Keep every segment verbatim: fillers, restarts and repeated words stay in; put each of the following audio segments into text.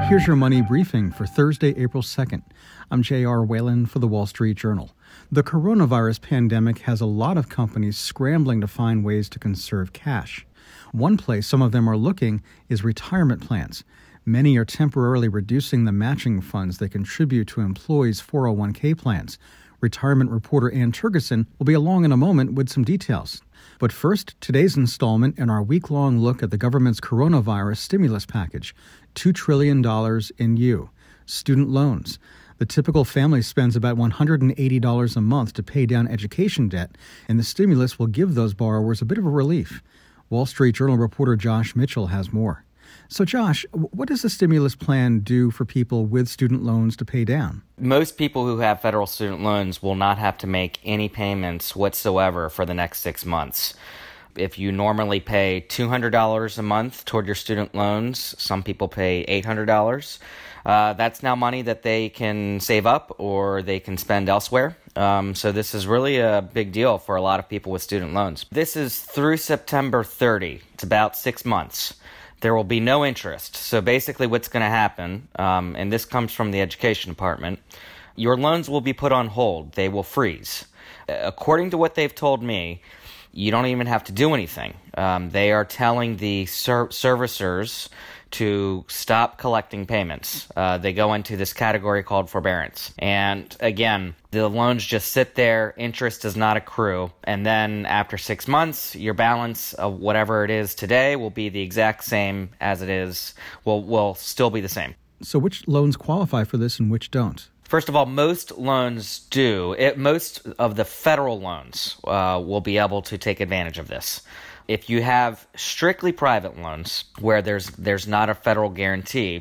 Here's your money briefing for Thursday, April second. I'm J R. Whalen for the Wall Street Journal. The coronavirus pandemic has a lot of companies scrambling to find ways to conserve cash. One place some of them are looking is retirement plans. Many are temporarily reducing the matching funds they contribute to employees' four oh one k plans. Retirement reporter Ann Tergeson will be along in a moment with some details. But first, today's installment in our week-long look at the government's coronavirus stimulus package, two trillion dollars in U, student loans. The typical family spends about one hundred eighty dollars a month to pay down education debt, and the stimulus will give those borrowers a bit of a relief. Wall Street Journal reporter Josh Mitchell has more. So, Josh, what does the stimulus plan do for people with student loans to pay down? Most people who have federal student loans will not have to make any payments whatsoever for the next six months. If you normally pay two hundred dollars a month toward your student loans, some people pay eight hundred dollars. Uh, that's now money that they can save up or they can spend elsewhere. Um, so this is really a big deal for a lot of people with student loans. This is through September thirtieth. It's about six months. There will be no interest. So basically what's going to happen, um, and this comes from the Education Department, your loans will be put on hold. They will freeze. According to what they've told me, you don't even have to do anything. Um, they are telling the ser- servicers to stop collecting payments. Uh, they go into this category called forbearance. And again, the loans just sit there, interest does not accrue, and then after six months, your balance of whatever it is today will be the exact same as it is, will will still be the same. So which loans qualify for this and which don't? First of all, most loans do. It, most of the federal loans uh, will be able to take advantage of this. If you have strictly private loans where there's there's not a federal guarantee,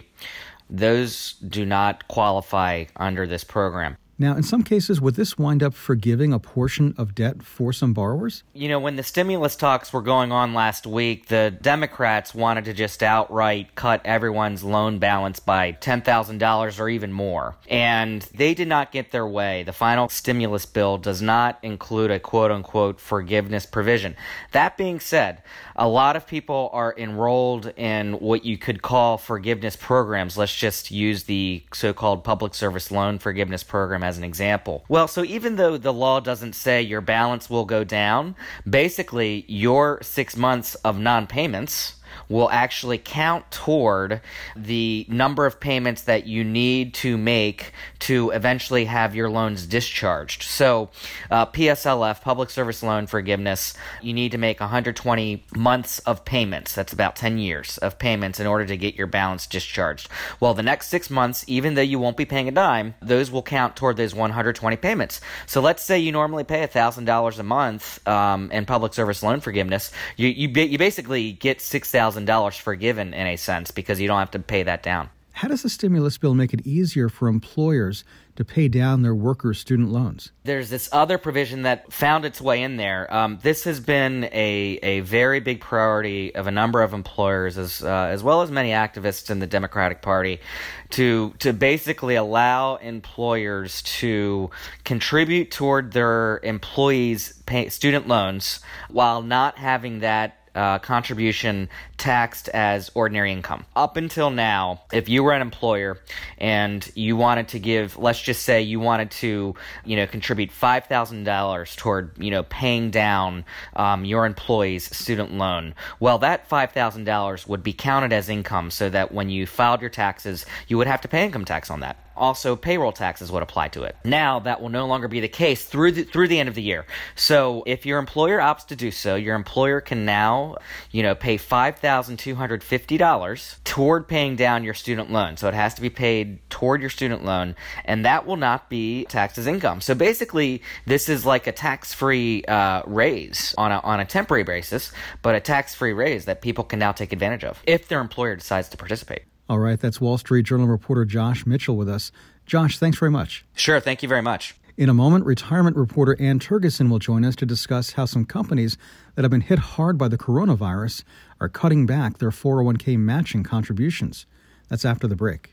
those do not qualify under this program. Now, in some cases, would this wind up forgiving a portion of debt for some borrowers? You know, when the stimulus talks were going on last week, the Democrats wanted to just outright cut everyone's loan balance by ten thousand dollars or even more. And they did not get their way. The final stimulus bill does not include a quote-unquote forgiveness provision. That being said, a lot of people are enrolled in what you could call forgiveness programs. Let's just use the so-called public service loan forgiveness program as an example. Well, so even though the law doesn't say your balance will go down, basically your six months of non-payments will actually count toward the number of payments that you need to make to eventually have your loans discharged. So uh, P S L F, Public Service Loan Forgiveness, you need to make one hundred twenty months of payments. That's about ten years of payments in order to get your balance discharged. Well, the next six months, even though you won't be paying a dime, those will count toward those one hundred twenty payments. So let's say you normally pay one thousand dollars a month um, in Public Service Loan Forgiveness. You, you, you basically get six thousand dollars forgiven in a sense because you don't have to pay that down. How does the stimulus bill make it easier for employers to pay down their workers' student loans? There's this other provision that found its way in there. Um, this has been a, a very big priority of a number of employers, as uh, as well as many activists in the Democratic Party, to to basically allow employers to contribute toward their employees' pay, student loans while not having that Uh, contribution taxed as ordinary income. Up until now, if you were an employer and you wanted to give, let's just say you wanted to, you know, contribute five thousand dollars toward, you know, paying down um, your employee's student loan, well, that five thousand dollars would be counted as income so that when you filed your taxes, you would have to pay income tax on that. Also, payroll taxes would apply to it. Now, that will no longer be the case through the, through the end of the year. So, if your employer opts to do so, your employer can now, you know, pay five thousand two hundred fifty dollars toward paying down your student loan. So, it has to be paid toward your student loan, and that will not be taxed as income. So, basically, this is like a tax-free uh, raise on a on a temporary basis, but a tax-free raise that people can now take advantage of if their employer decides to participate. All right, that's Wall Street Journal reporter Josh Mitchell with us. Josh, thanks very much. Sure, thank you very much. In a moment, retirement reporter Ann Tergeson will join us to discuss how some companies that have been hit hard by the coronavirus are cutting back their four oh one k matching contributions. That's after the break.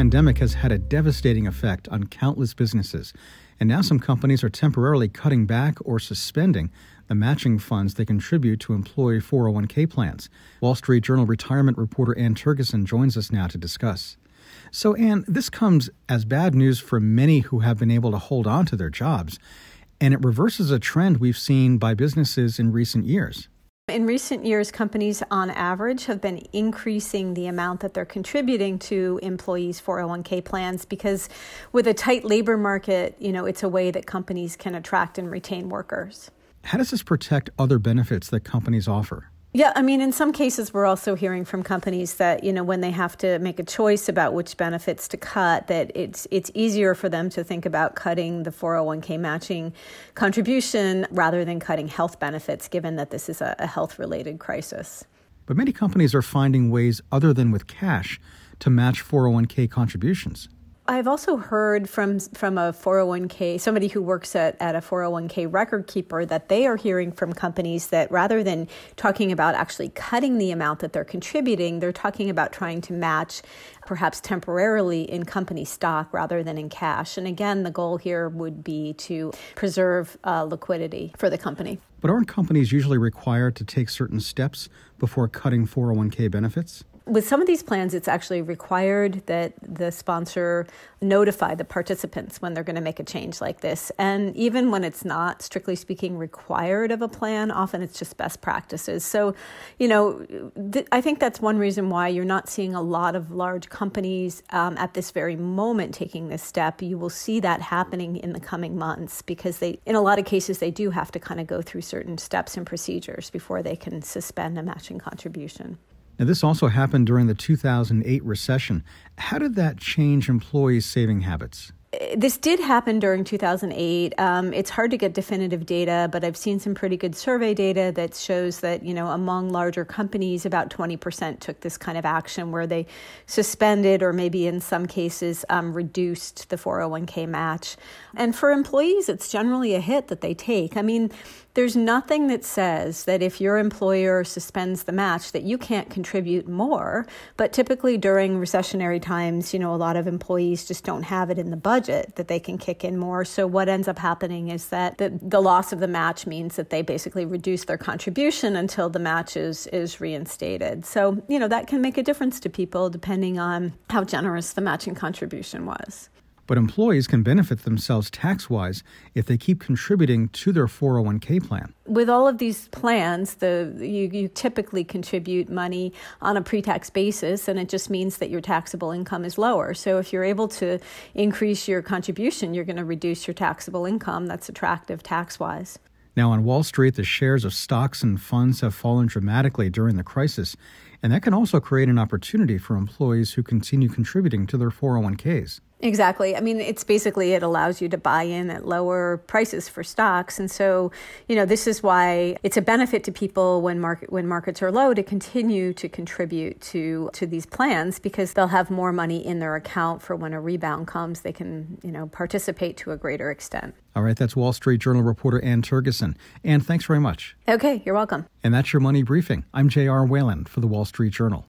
pandemic has had a devastating effect on countless businesses, and now some companies are temporarily cutting back or suspending the matching funds they contribute to employee four oh one k plans. Wall Street Journal retirement reporter Ann Tergeson joins us now to discuss. So, Ann, this comes as bad news for many who have been able to hold on to their jobs, and it reverses a trend we've seen by businesses in recent years. In recent years, companies on average have been increasing the amount that they're contributing to employees' four oh one k plans because with a tight labor market, you know, it's a way that companies can attract and retain workers. How does this protect other benefits that companies offer? Yeah, I mean, in some cases, we're also hearing from companies that, you know, when they have to make a choice about which benefits to cut, that it's it's easier for them to think about cutting the four oh one k matching contribution rather than cutting health benefits, given that this is a, a health-related crisis. But many companies are finding ways other than with cash to match four oh one k contributions. I've also heard from from a four oh one k, somebody who works at, at a four oh one k record keeper, that they are hearing from companies that rather than talking about actually cutting the amount that they're contributing, they're talking about trying to match perhaps temporarily in company stock rather than in cash. And again, the goal here would be to preserve uh, liquidity for the company. But aren't companies usually required to take certain steps before cutting four oh one k benefits? With some of these plans, it's actually required that the sponsor notify the participants when they're going to make a change like this. And even when it's not, strictly speaking, required of a plan, often it's just best practices. So, you know, th- I think that's one reason why you're not seeing a lot of large companies um, at this very moment taking this step. You will see that happening in the coming months because they, in a lot of cases, they do have to kind of go through certain steps and procedures before they can suspend a matching contribution. Now, this also happened during the two thousand eight recession. How did that change employees' saving habits? This did happen during two thousand eight. Um, it's hard to get definitive data, but I've seen some pretty good survey data that shows that, you know, among larger companies, about twenty percent took this kind of action where they suspended or maybe in some cases um, reduced the four oh one k match. And for employees, it's generally a hit that they take. I mean, there's nothing that says that if your employer suspends the match that you can't contribute more. But typically during recessionary times, you know, a lot of employees just don't have it in the budget that they can kick in more. So what ends up happening is that the, the loss of the match means that they basically reduce their contribution until the match is, is reinstated. So, you know, that can make a difference to people depending on how generous the matching contribution was. But employees can benefit themselves tax-wise if they keep contributing to their four oh one k plan. With all of these plans, the you, you typically contribute money on a pre-tax basis, and it just means that your taxable income is lower. So if you're able to increase your contribution, you're going to reduce your taxable income. That's attractive tax-wise. Now, on Wall Street, the shares of stocks and funds have fallen dramatically during the crisis, and that can also create an opportunity for employees who continue contributing to their four oh one k's. Exactly. I mean, it's basically, it allows you to buy in at lower prices for stocks. And so, you know, this is why it's a benefit to people when market when markets are low to continue to contribute to, to these plans because they'll have more money in their account for when a rebound comes. They can, you know, participate to a greater extent. All right. That's Wall Street Journal reporter Ann Tergeson. Ann, thanks very much. Okay. You're welcome. And that's your Money Briefing. I'm J R. Whalen for the Wall Street Journal.